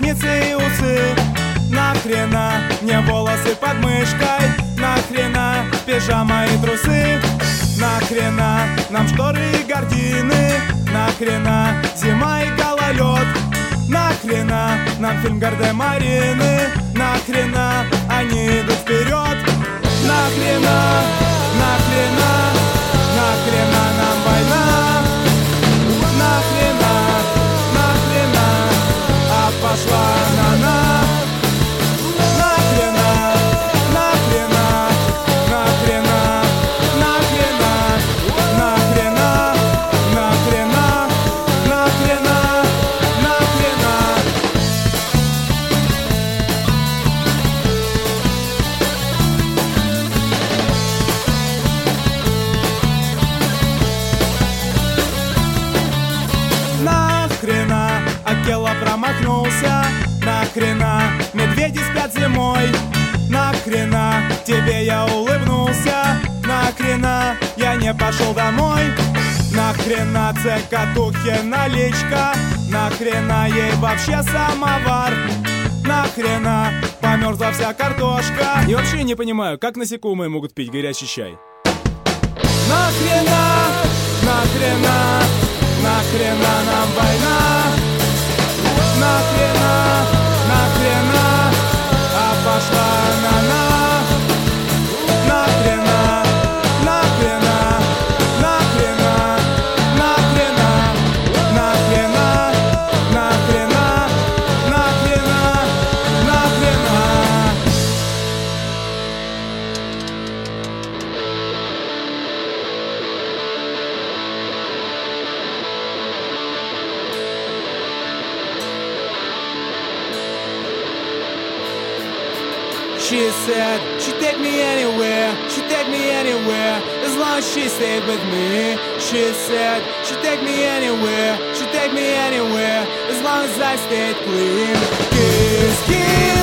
ресницы и усы. Нахрена мне волосы под мышкой? Нахрена пижама и трусы? Нахрена нам шторы и гардины? Нахрена зима и гололед? Нахрена нам фильм Гардемарины? Нахрена они идут вперед? Нахрена, нахрена, нахрена нам война? Нахрена, нахрена, а пошла она? Нахрена, нахрена, нахрена, нахрена, нахрена, нахрена, нахрена, нахрена. Нахрена Акела промахнулся? Нахрена медведи спят зимой? Нахрена тебе я улыбнулся? Нахрена я не пошел домой? Нахрена цекатухе наличка? Нахрена ей вообще самовар? Нахрена померзла вся картошка? И вообще не понимаю, как насекомые могут пить горячий чай. Нахрена, нахрена, нахрена нам война? Нахрена, нахрена, а пошла она? Нахрена, нахрена, нахрена, нахрена, нахрена, нахрена, нахрена, нахрена. She said she'd take me anywhere, she'd take me anywhere, as long as she stayed with me. She said she'd take me anywhere, she'd take me anywhere, as long as I stayed clean. Kiss, kiss.